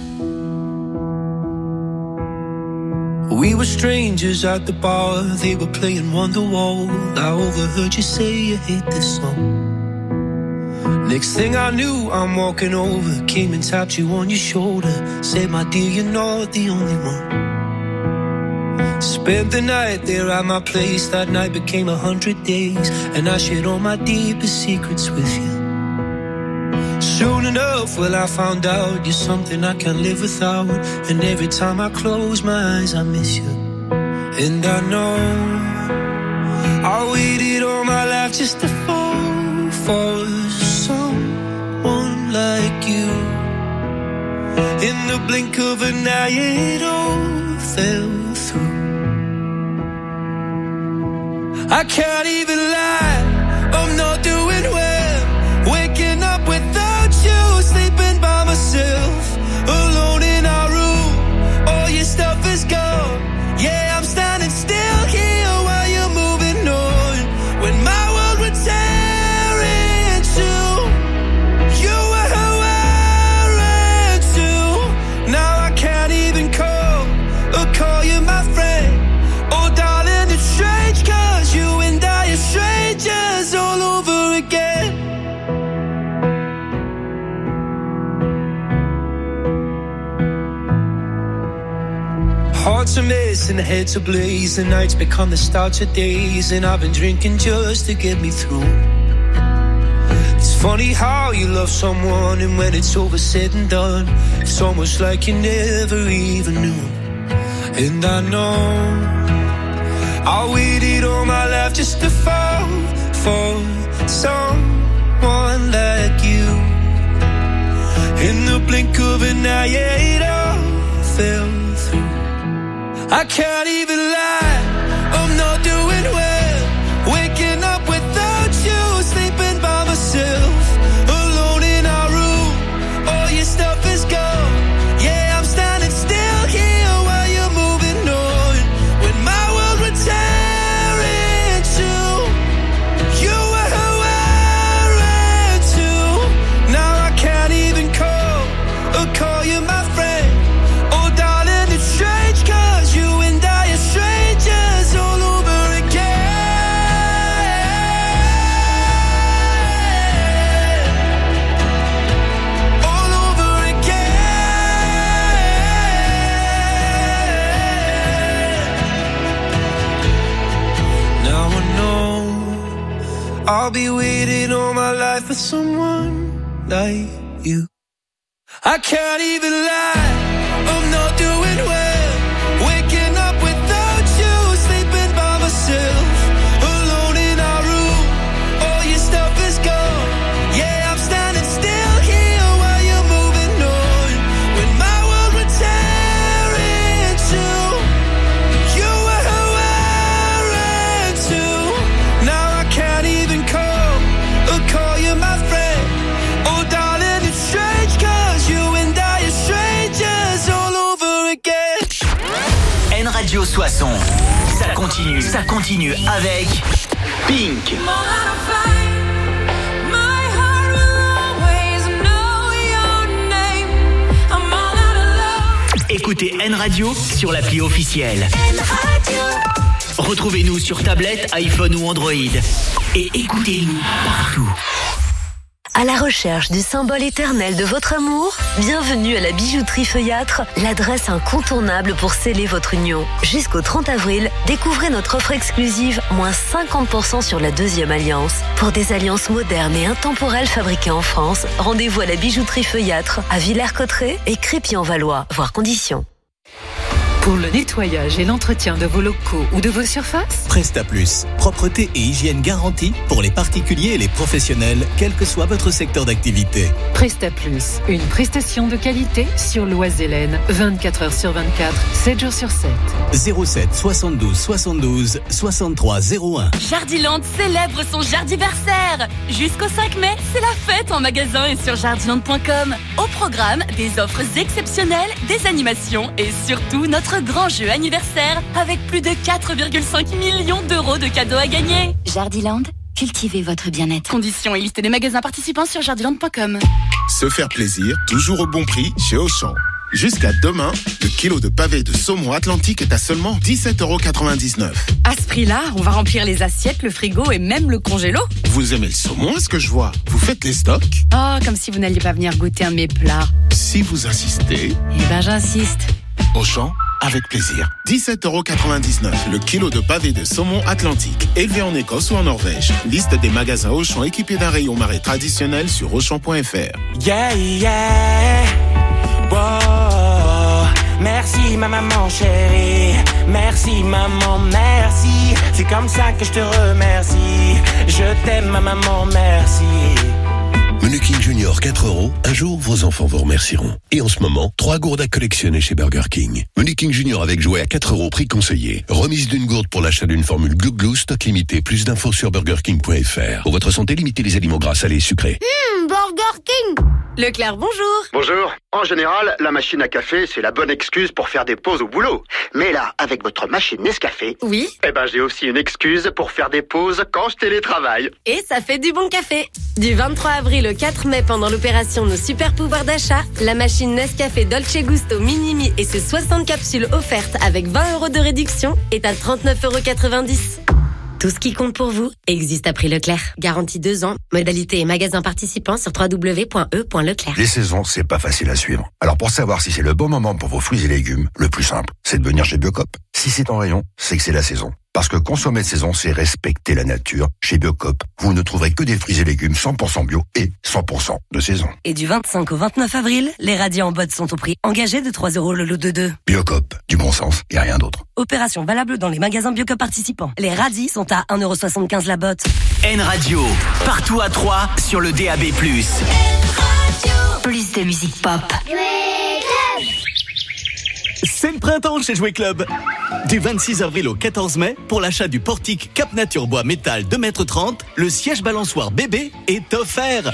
We were strangers at the bar, they were playing Wonderwall. I overheard you say you hate this song. Next thing I knew, I'm walking over, came and tapped you on your shoulder, said, my dear, you're not the only one. Spent the night there at my place, that night became 100 days, and I shared all my deepest secrets with you. Soon enough, well, I found out you're something I can't live without, and every time I close my eyes, I miss you. And I know I waited all my life just to fall for someone like you. In the blink of an eye, it all fell through. I can't even lie, I'm not doing well. Waking up without you, sleeping by myself, alone in our room. All your stuff is gone. Yeah, I'm standing still here while you're moving on. When my world would tear in two, you were who I ran to. Now I can't even call you my friend. Oh darling, it's strange, 'cause you and I are strangers all over again. Hearts are missing, heads ablaze, the nights become the start of days, and I've been drinking just to get me through. It's funny how you love someone, and when it's over said and done, it's almost like you never even knew. And I know I waited all my life just to fall for someone like you. In the blink of an eye, it all fell through. I can't even lie, I'm not doing well. Waking up without you, sleeping by myself, alone in our room. All your stuff is gone. Yeah, I'm standing still here while you're moving on. When my world would tear in two, you were who I ran to. Now I can't even call you my friend. Oh darling, it's strange, 'cause you and I are strangers all over again. All over again. Now I know I'll be waiting all my life for someone like you. I can't even lie, I'm not doing well. Waking up without you, sleeping by myself, alone in our room. All your stuff is gone. Yeah, I'm standing still here while you're moving on. When my world would tear in two, you were who I ran to. Now I can't even call you my friend. Oh darling, it's strange, 'cause you and I are strangers all over again. N Radio Soissons. Ça continue avec Pink. Écoutez N Radio sur l'appli officielle. Retrouvez-nous sur tablette, iPhone ou Android. Et écoutez-nous partout. À la recherche du symbole éternel de votre amour? Bienvenue à la bijouterie Feuillâtre, l'adresse incontournable pour sceller votre union. Jusqu'au 30 avril, découvrez notre offre exclusive, moins 50% sur la deuxième alliance. Pour des alliances modernes et intemporelles fabriquées en France, rendez-vous à la bijouterie Feuillâtre, à Villers-Cotterêts et Crépy-en-Valois, voire conditions. Pour le nettoyage et l'entretien de vos locaux ou de vos surfaces, Presta Plus, propreté et hygiène garantie pour les particuliers et les professionnels, quel que soit votre secteur d'activité. Presta Plus, une prestation de qualité sur l'Oise-Hélène, 24 heures sur 24, 7 jours sur 7. 07 72 72 63 01. Jardiland célèbre son jardiversaire. Jusqu'au 5 mai, c'est la fête en magasin et sur jardiland.com. Au programme, des offres exceptionnelles, des animations et surtout notre grand jeu anniversaire avec plus de 4,5 millions d'euros de cadeaux à gagner. Jardiland, cultivez votre bien-être. Conditions et liste des magasins participants sur jardiland.com. Se faire plaisir, toujours au bon prix chez Auchan. Jusqu'à demain, le kilo de pavé de saumon Atlantique est à seulement 17,99 €. À ce prix-là, on va remplir les assiettes, le frigo et même le congélo. Vous aimez le saumon, est-ce que je vois? Vous faites les stocks? Oh, comme si vous n'alliez pas venir goûter un de mes plats. Si vous insistez... Eh ben, j'insiste. Auchan, avec plaisir. 17,99 € le kilo de pavé de saumon Atlantique, élevé en Écosse ou en Norvège. Liste des magasins Auchan équipés d'un rayon marée traditionnel sur Auchan.fr. Yeah, yeah. Wow. Merci ma maman chérie. Merci maman, merci. C'est comme ça que je te remercie. Je t'aime ma maman, merci. Menu King Junior 4 €. Un jour, vos enfants vous remercieront. Et en ce moment, 3 gourdes à collectionner chez Burger King. Menu King Junior avec jouet à 4 € prix conseillé. Remise d'une gourde pour l'achat d'une formule Glou Glou, stock limité. Plus d'infos sur burgerking.fr. Pour votre santé, limitez les aliments gras, salés et sucrés. Burger King. Leclerc, bonjour. Bonjour. En général, la machine à café, c'est la bonne excuse pour faire des pauses au boulot. Mais là, avec votre machine Nescafé... Oui. Eh ben, j'ai aussi une excuse pour faire des pauses quand je télétravaille. Et ça fait du bon café. Du 23 avril au 4 mai, pendant l'opération Nos Super Pouvoirs d'achat, la machine Nescafé Dolce Gusto Minimi et ses 60 capsules offertes avec 20 € de réduction est à 39,90 €. Tout ce qui compte pour vous existe à prix Leclerc. Garantie 2 ans. Modalité et magasins participants sur www.e.leclerc. Les saisons, c'est pas facile à suivre. Alors pour savoir si c'est le bon moment pour vos fruits et légumes, le plus simple, c'est de venir chez Biocop. Si c'est en rayon, c'est que c'est la saison. Parce que consommer de saison, c'est respecter la nature. Chez Biocop, vous ne trouverez que des fruits et légumes 100% bio et 100% de saison. Et du 25 au 29 avril, les radis en botte sont au prix engagé de 3 € le lot de 2. Biocop, du bon sens et rien d'autre. Opération valable dans les magasins Biocop participants. Les radis sont à 1,75 € la botte. N Radio, partout à Troyes, sur le DAB+. Plus de musique pop. C'est le printemps chez Jouet Club. Du 26 avril au 14 mai, pour l'achat du portique Cap Nature Bois Métal 2,30 m, le siège balançoire bébé est offert.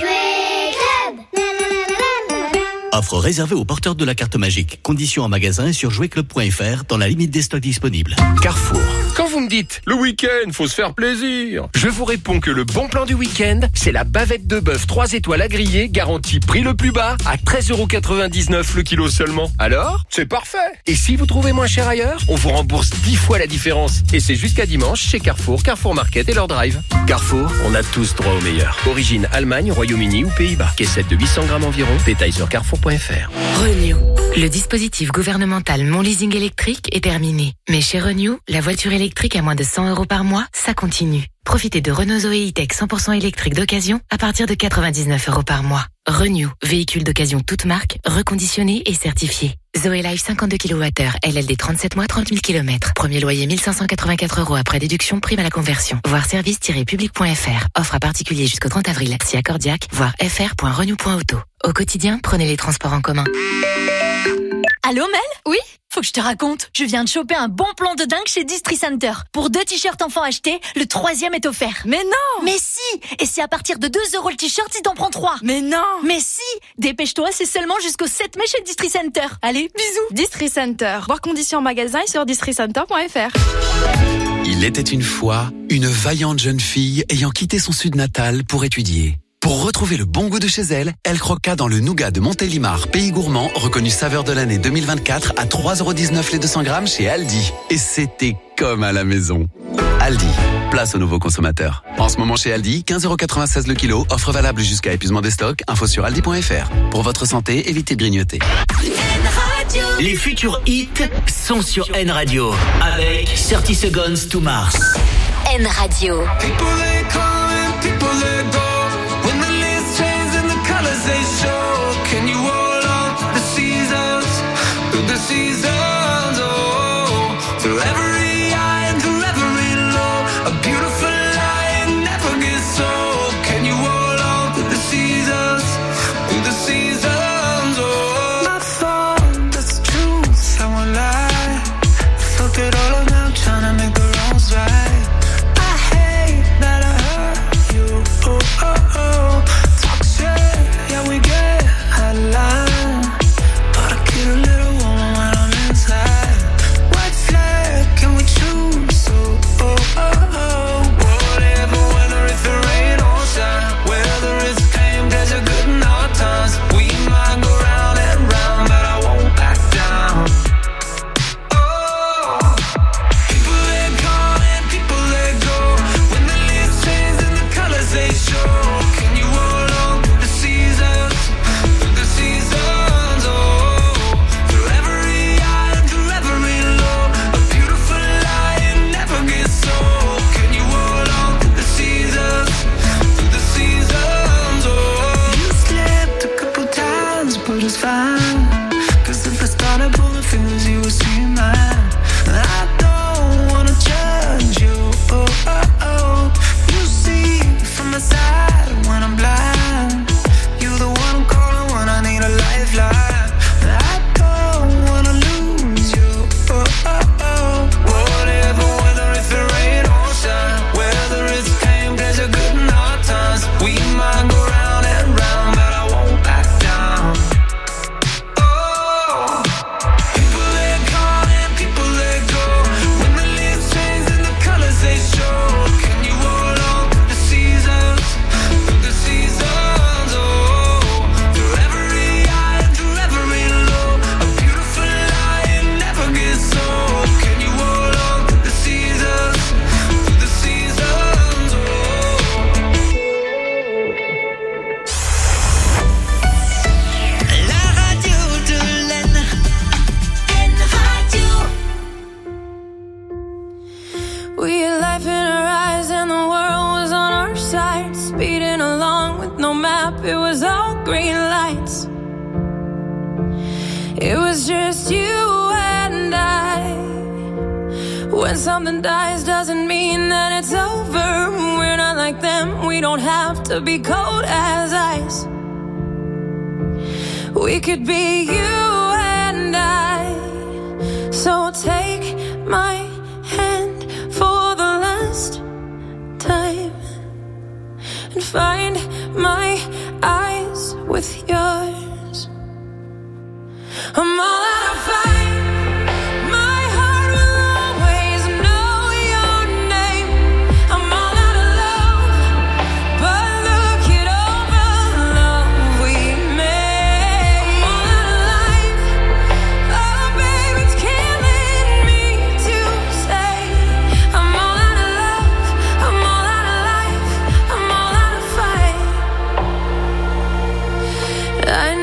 Offre réservée aux porteurs de la carte magique. Conditions en magasin et sur jouetclub.fr dans la limite des stocks disponibles. Carrefour. Quand vous me dites, le week-end, faut se faire plaisir, je vous réponds que le bon plan du week-end, c'est la bavette de bœuf 3 étoiles à griller, garantie prix le plus bas, à 13,99 € le kilo seulement. Alors, c'est parfait. Et si vous trouvez moins cher ailleurs, on vous rembourse 10 fois la différence. Et c'est jusqu'à dimanche chez Carrefour, Carrefour Market et leur drive. Carrefour, on a tous droit au meilleur. Origine Allemagne, Royaume-Uni ou Pays-Bas. Caissette de 800 grammes environ. Détail sur carrefour.fr. Renew. Le dispositif gouvernemental Mon Leasing électrique est terminé. Mais chez Renew, la voiture électrique à moins de 100 € par mois, ça continue. Profitez de Renault Zoé E-Tech 100% électrique d'occasion à partir de 99 € par mois. Renew, véhicule d'occasion toute marque, reconditionné et certifié. Zoé Life 52 kWh, LLD 37 mois, 30 000 km. Premier loyer 1584 € après déduction, prime à la conversion. Voir service-public.fr. Offre à particulier jusqu'au 30 avril. Si accordiaque, voir fr.renew.auto. Au quotidien, prenez les transports en commun. Allô Mel? Oui? Faut que je te raconte. Je viens de choper un bon plan de dingue chez Distri-Center. Pour 2 t-shirts enfants achetés, le 3e est offert. Mais non! Mais si! Et c'est à partir de 2 € le t-shirt si t'en prends 3. Mais non! Mais si! Dépêche-toi, c'est seulement jusqu'au 7 mai chez Distri-Center. Allez, bisous! Distri-Center. Voir conditions en magasin et sur districenter.fr. Il était une fois une vaillante jeune fille ayant quitté son sud natal pour étudier. Pour retrouver le bon goût de chez elle, elle croqua dans le nougat de Montélimar, pays gourmand, reconnu saveur de l'année 2024 à 3,19 € les 200 grammes chez Aldi. Et c'était comme à la maison. Aldi, Place aux nouveaux consommateurs. En ce moment chez Aldi, 15,96€ le kilo, offre valable jusqu'à épuisement des stocks, info sur aldi.fr. Pour votre santé, évitez de grignoter. Les futurs hits sont sur N Radio avec 30 Seconds to Mars. N Radio. People they come and people they go. When the leaves change and the colors they show. Can you hold on to the seasons? Through the seasons, oh. Through every high and through every low. A beautiful lie never gets old. Can you hold on to the seasons? Through the seasons, oh. My thought, that's the truth, I won't lie. I felt it all around trying to make the wrongs right. Talk shit, yeah we get out of line. But I get a little warm when I'm inside. White flag, can we choose? Whatever, whether it's the rain or shine. Whether it's pain, pleasure, good and hard times. We might go round and round, but I won't back down. Oh, people they come and people they go. When the leaves change and the colors they show. It's fine, 'cause if I started pulling fingers, you would see mine. I don't wanna judge you, oh, oh, oh. You see from the side when I'm blind. You're the one I'm calling when I need a lifeline. I don't wanna lose you, oh, oh, oh. Whatever, whether it's the rain or shine. Whether it's pain, pleasure, good and hard times. We might go round and round, but I won't back down. It was all green lights. It was just you and I. When something dies doesn't mean that it's over. We're not like them, we don't have to be cold as ice. We could be you and I. So take my hand for the last time and find my eyes with yours. I'm all out of fight. My heart will always know your name. I'm all out of love, but look it over the love we made. I'm all out of life. Oh baby, it's killing me to say. I'm all out of love. I'm all out of life. I'm all out of fight. I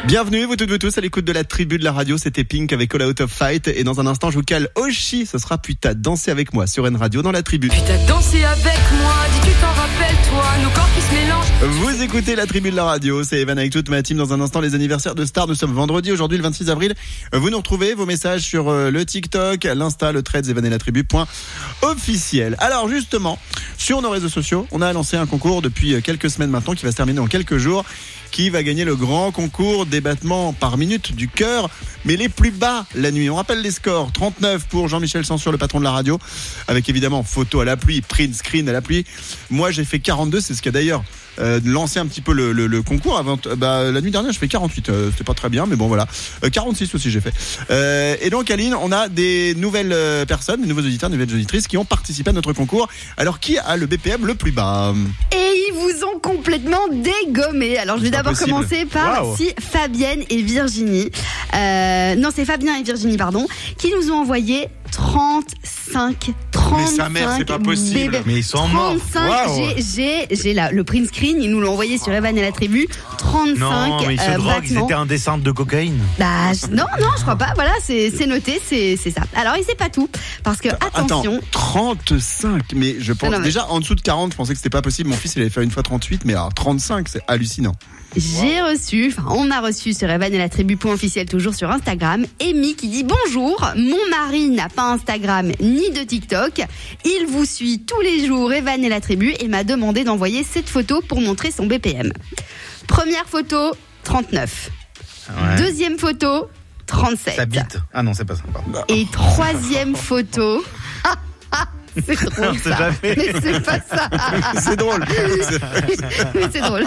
Bienvenue, vous toutes, vous tous, à l'écoute de la tribu de la radio. C'était Pink avec All Out of Fight. Et dans un instant, je vous cale Oshi. Ce sera Putain danser avec moi sur N Radio dans la tribu. Putain danser avec moi, dis tu t'en rappelles toi, nos corps qui se mélangent. Vous écoutez la tribu de la radio, c'est Evan avec toute ma team. Dans un instant, les anniversaires de stars. Nous sommes vendredi, aujourd'hui le 26 avril. Vous nous retrouvez vos messages sur le TikTok, l'Insta, le Threads, Evan et la tribu.officiel. Alors justement, sur nos réseaux sociaux, on a lancé un concours depuis quelques semaines maintenant qui va se terminer dans quelques jours. Qui va gagner le grand concours des battements par minute du cœur, mais les plus bas la nuit. On rappelle les scores, 39 pour Jean-Michel Censure, le patron de la radio, avec évidemment photo à la pluie, print screen à la pluie. Moi j'ai fait 42, c'est ce qui a d'ailleurs lancé un petit peu le concours. Avant, la nuit dernière je fais 48, c'était pas très bien, mais bon voilà. 46 aussi j'ai fait. Et donc Aline, on a des nouvelles personnes, des nouveaux auditeurs, des nouvelles auditrices qui ont participé à notre concours. Alors qui a le BPM le plus bas? Et ils vous ont complètement dégommé. Alors je vais d'abord commencer par Fabienne et Virginie. Non, c'est Fabien et Virginie, pardon, qui nous ont envoyé 35. Mais sa mère, c'est pas possible. Bébés. Mais ils sont morts. 35. J'ai là le print screen. Ils nous l'ont envoyé sur Evan et la tribu. 35. Non, mais ils se droguent. Ils étaient en descente de cocaïne. Non, je crois pas. Voilà, c'est noté, c'est ça. Alors, il sait pas tout parce que attention. Attends, 35. Mais je pense déjà en dessous de 40, je pensais que c'était pas possible. Mon fils, il avait fait une fois 38, mais alors 35, c'est hallucinant. On a reçu sur Evan et la tribu.officiel, toujours sur Instagram, Amy qui dit bonjour, mon mari n'a pas Instagram ni de TikTok, il vous suit tous les jours Evan et la tribu et m'a demandé d'envoyer cette photo pour montrer son BPM. Première photo, 39. Ouais. Deuxième photo, 37. Ça bite. Ah non, c'est pas ça. Et troisième photo... C'est drôle ça. Mais c'est pas ça. C'est drôle. Mais c'est drôle.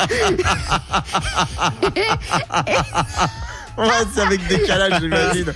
Ouais, c'est avec décalage, j'imagine.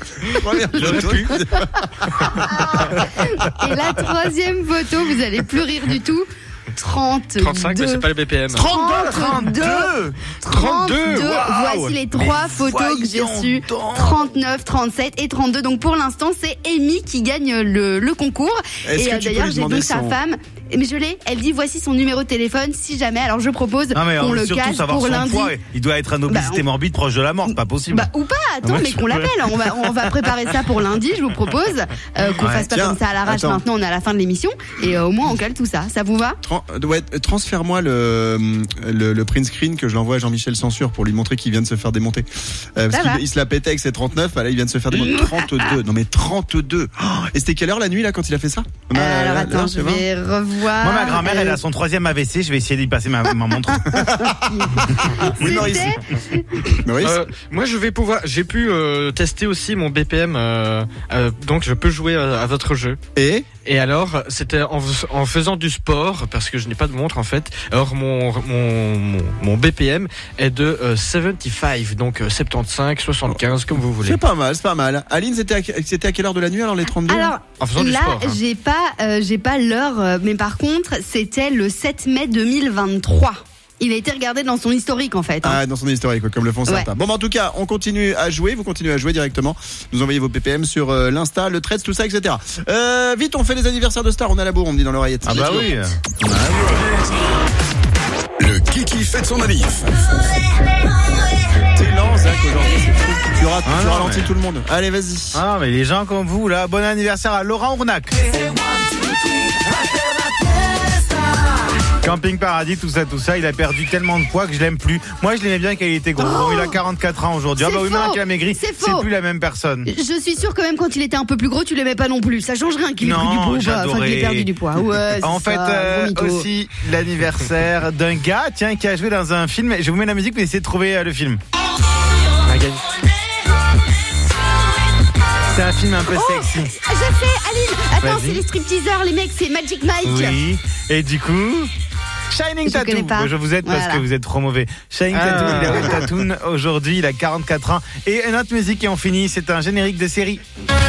Et la troisième photo, vous allez plus rire du tout. 35, mais c'est pas le BPM. 32. Wow. Voici les trois photos que j'ai reçues. 39, 37 et 32. Donc pour l'instant, c'est Amy qui gagne le concours. Et d'ailleurs, j'ai vu sa femme. Mais je l'ai. Elle dit voici son numéro de téléphone si jamais. Alors je propose qu'on le cale pour lundi. Poids, il doit être un obésité morbide proche de la mort, c'est pas possible. Ou pas. Attends, mais qu'on l'appelle. On va préparer ça pour lundi. Je vous propose qu'on fasse pas comme ça à l'arrache. Maintenant, on est à la fin de l'émission et au moins on cale tout ça. Ça vous va? Transfère-moi le print screen que je l'envoie à Jean-Michel Censure pour lui montrer qu'il vient de se faire démonter. Parce qu'il se la pétait avec ses 39, là il vient de se faire démonter. 32. Non mais 32. Et c'était quelle heure la nuit là quand il a fait ça? Alors attends, je vais revoir. Moi ma grand-mère elle a son 3e AVC, je vais essayer d'y passer ma montre. Oui Maurice. Moi je vais pouvoir, j'ai pu tester aussi mon BPM, donc je peux jouer à votre jeu. Et alors, c'était en faisant du sport, parce que je n'ai pas de montre en fait. Alors mon BPM est de 75, donc 75, 75, comme vous voulez. C'est pas mal. Aline, c'était à quelle heure de la nuit alors les 32? Alors en faisant du sport, j'ai pas l'heure, mais par contre, c'était le 7 mai 2023. Il a été regardé dans son historique en fait. Dans son historique, comme le font certains. Bon, en tout cas, on continue à jouer. Vous continuez à jouer directement. Vous envoyez vos PPM sur l'Insta, le Threads, tout ça, etc. Vite, on fait les anniversaires de stars. On a la bourre, on me dit dans l'oreillette. Ah bah oui. Le Kiki fête son manif. C'est lent, Zach, aujourd'hui, c'est fou. Tu ralentis tout le monde. Allez, vas-y. Ah, mais les gens comme vous, là, bon anniversaire à Laurent Ournac. Camping Paradis, tout ça, il a perdu tellement de poids que je l'aime plus. Moi, je l'aimais bien quand il était gros. Bon, il a 44 ans aujourd'hui. Ah bah oui, maintenant qu'il a maigri, c'est plus la même personne. Je suis sûre que même quand il était un peu plus gros, tu l'aimais pas non plus. Ça change rien qu'il ait pris du poids, qu'il ait perdu du poids. Ouais, en fait, aussi l'anniversaire d'un gars, qui a joué dans un film. Je vous mets la musique, mais essayez de trouver le film. C'est un film un peu sexy. Je sais, Aline. Attends, c'est les stripteaseurs, les mecs, c'est Magic Mike. Oui. Et du coup, Shining Tattoo. Je vous aide parce que vous êtes trop mauvais. Shining Tattoo, il a le Tattoo aujourd'hui, il a 44 ans. Et une autre musique et on finit, c'est un générique de série.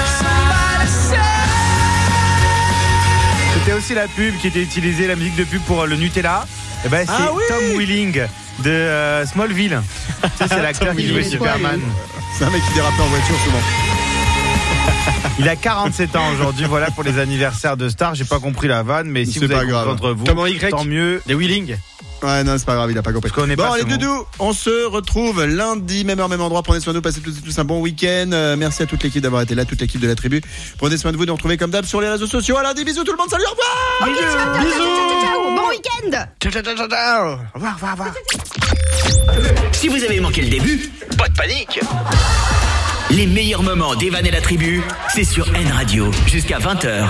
C'était aussi la pub qui était utilisée, la musique de pub pour le Nutella. Et c'est Tom Welling de Smallville. C'est l'acteur qui jouait Superman. C'est un mec qui dérapait en voiture souvent. Il a 47 ans aujourd'hui, voilà pour les anniversaires de stars. J'ai pas compris la vanne, mais si vous avez compris entre vous, tant mieux. Les Wheeling. Ouais, non, c'est pas grave, il a pas compris. Bon, les doudous, on se retrouve lundi, même heure, même endroit. Prenez soin de nous, passez tous un bon week-end. Merci à toute l'équipe d'avoir été là, toute l'équipe de la tribu. Prenez soin de vous, de nous retrouver comme d'hab sur les réseaux sociaux. À lundi, bisous tout le monde, salut, au revoir. Bisous. Bon week-end. Ciao. Au revoir. Si vous avez manqué le début, pas de panique. Les meilleurs moments d'Evan et la tribu, c'est sur N Radio, jusqu'à 20h.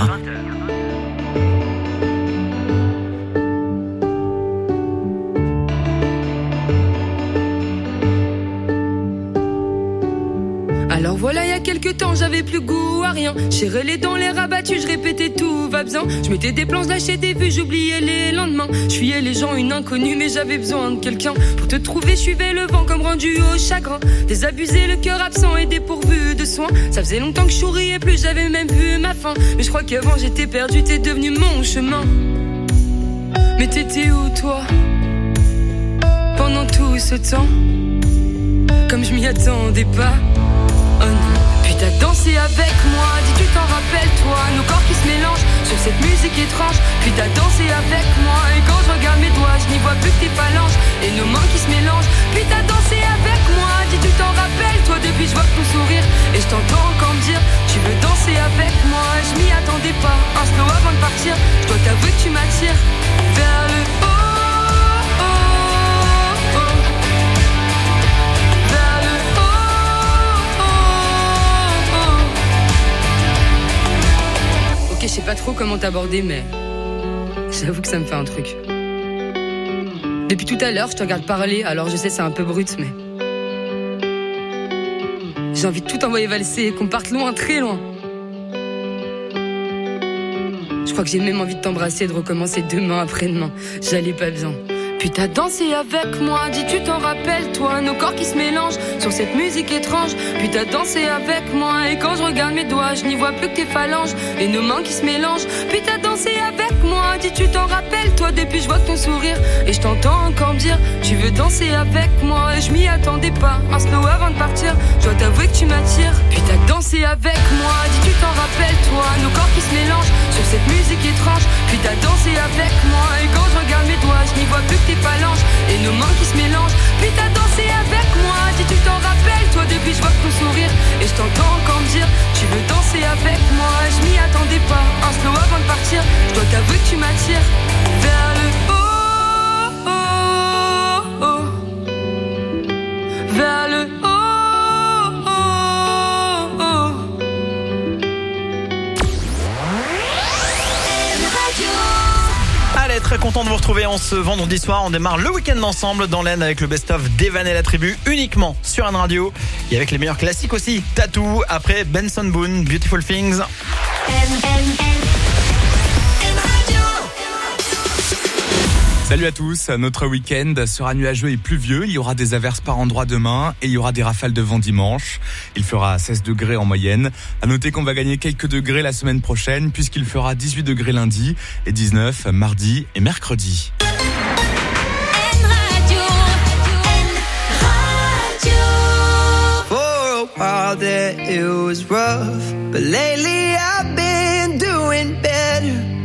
Alors voilà, il y a quelques temps, j'avais plus goût à rien. Serré les dents, les rabattus, je répétais tout va bien. Je mettais des plans, je lâchais des vues, j'oubliais les lendemains. Je fuyais les gens, une inconnue, mais j'avais besoin de quelqu'un. Pour te trouver, je suivais le vent comme rendu au chagrin. Désabusé, le cœur absent et dépourvu de soins. Ça faisait longtemps que je souriais plus, j'avais même vu ma fin. Mais je crois qu'avant j'étais perdu, t'es devenu mon chemin. Mais t'étais où toi pendant tout ce temps? Comme je m'y attendais pas. Oh non. Puis t'as dansé avec moi, dis tu t'en rappelles toi. Nos corps qui se mélangent sur cette musique étrange. Puis t'as dansé avec moi, et quand je regarde mes doigts, je n'y vois plus que tes phalanges et nos mains qui se mélangent. Puis t'as dansé avec moi, dis tu t'en rappelles toi. Depuis je vois ton sourire et je t'entends encore me dire tu veux danser avec moi. Je m'y attendais pas, un slow avant de partir. Je dois t'avouer que tu m'attires vers le haut. Ok, je sais pas trop comment t'aborder, mais j'avoue que ça me fait un truc. Depuis tout à l'heure, je te regarde parler, alors je sais c'est un peu brut, mais j'ai envie de tout envoyer valser, qu'on parte loin, très loin. Je crois que j'ai même envie de t'embrasser, de recommencer demain après-demain. J'allais pas bien. Puis t'as dansé avec moi, dis tu t'en rappelles toi. Nos corps qui se mélangent sur cette musique étrange. Puis t'as dansé avec moi, et quand je regarde mes doigts, je n'y vois plus que tes phalanges et nos mains qui se mélangent. Puis t'as dansé avec moi, dis tu t'en rappelles toi. Depuis je vois ton sourire et je t'entends encore me dire tu veux danser avec moi. Et je m'y attendais pas, un slow avant de partir. Je dois t'avouer que tu m'attires. Puis t'as dansé avec moi, dis tu t'en rappelles toi. Nos corps qui se mélangent sur cette musique étrange. Puis t'as dansé avec moi, et quand je regarde mes doigts, je n'y vois plus que tes phalanges et nos mains qui se mélangent. Puis t'as dansé avec moi, dis tu t'en rappelles toi. Depuis je vois ton sourire et je t'entends encore me dire tu veux danser avec moi. Je m'y attendais pas, un slow avant de partir. Je dois t'avouer que tu m'attires vers le haut, oh, oh. Vers le haut, oh, oh. Allez, très content de vous retrouver en ce vendredi soir. On démarre le week-end ensemble dans l'Aisne avec le best-of d'Evan et la tribu, uniquement sur N Radio. Et avec les meilleurs classiques aussi. Tattoo, après Benson Boone, Beautiful Things. Salut à tous, notre week-end sera nuageux et pluvieux. Il y aura des averses par endroits demain et il y aura des rafales de vent dimanche. Il fera 16 degrés en moyenne. À noter qu'on va gagner quelques degrés la semaine prochaine puisqu'il fera 18 degrés lundi et 19 mardi et mercredi. For a while there it was rough, but lately I've been doing better.